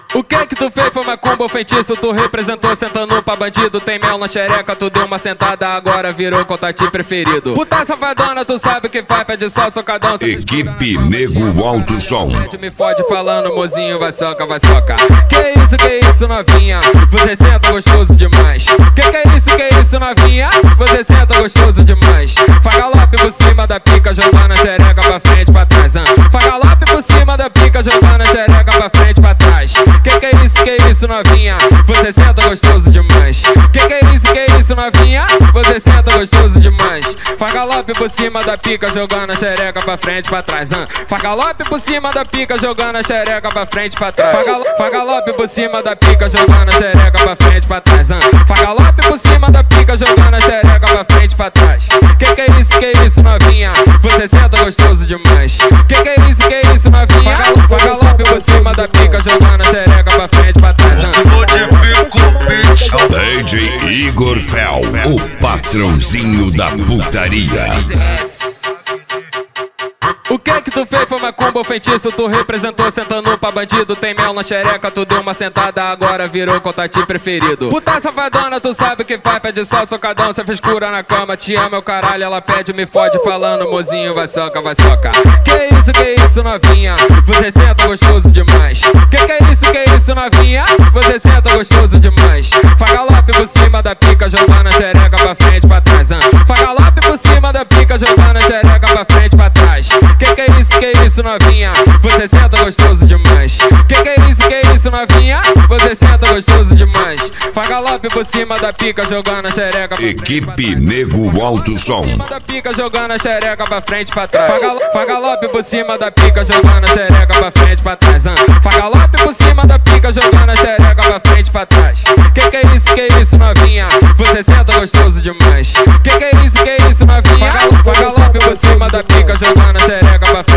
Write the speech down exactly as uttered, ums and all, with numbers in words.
O que que tu fez foi macumba ou feitiço? Tu representou sentando pra bandido. Tem mel na xereca, tu deu uma sentada, agora virou contatinho preferido. Puta safadona, tu sabe o que faz, pede só socadão. Equipe Nego Alto Som. Me fode falando, mozinho, vai soca, vai soca. Que isso, que isso, novinha? Você senta gostoso demais. Que que é isso, que é isso, novinha? Você senta gostoso demais. Faz galope por cima da pica, jogando a xereca pra frente, pra trás. Hein? Faz galope por cima da pica, jogando a xereca pra frente, pra trás. Que que é isso, que é isso, novinha? Você senta gostoso demais. Que que é isso, que é isso, novinha? Você senta gostoso demais. Faz galope por cima da pica, jogando a xereca pra frente, pra trás. Hein? Faz galope por cima da pica, jogando a xereca pra frente, pra trás. Faz galope, faz galope por cima da pica, jogando a xereca pra frente, pra trás. Hein? Faz galope por cima da pica, jogando a xereca pra frente, pra trás. Que que é isso, que é isso, novinha? Você senta gostoso demais. Que que é isso, que é isso, novinha? Faz galope por cima da pica, jogando a xereca pra frente, pra trás. Hein? D J Igor Fel, o patrãozinho da putaria. O que que tu fez foi macumba ou feitiço? Tu representou sentando pra bandido. Tem mel na xereca, tu deu uma sentada, agora virou contatinho preferido. Puta safadona, tu sabe o que faz, pede só socadão. Cê fez cura na cama, te ama, o caralho, ela pede, me fode falando, mozinho, vai soca, vai soca. Que isso, que isso, novinha? Você senta gostoso demais. Que que é isso, que é isso, novinha? Você senta gostoso demais. Faz galope por cima da pica, jogando a xereca pra frente, pra trás. Hein? Faz galope por cima da pica, jogando a xereca pra frente, pra trás. Que que é isso, que é isso, novinha? Você senta gostoso demais. Que que é isso, que é isso, novinha? Você senta gostoso demais. Faz galope por cima da pica, jogando a xereca pra Equipe Nego Alto Som. Da pica, jogando a xereca pra frente, pra trás. Faz galope, faz galope por cima da pica, jogando a xereca pra frente, pra trás. Hein? Faz galope por cima da pica, jogando a xereca pra frente, pra trás. Que que é isso, que é isso, novinha? Você senta gostoso demais. Que que é isso, que é isso, novinha? Faz galope por cima da pica, jogando a xereca pra frente.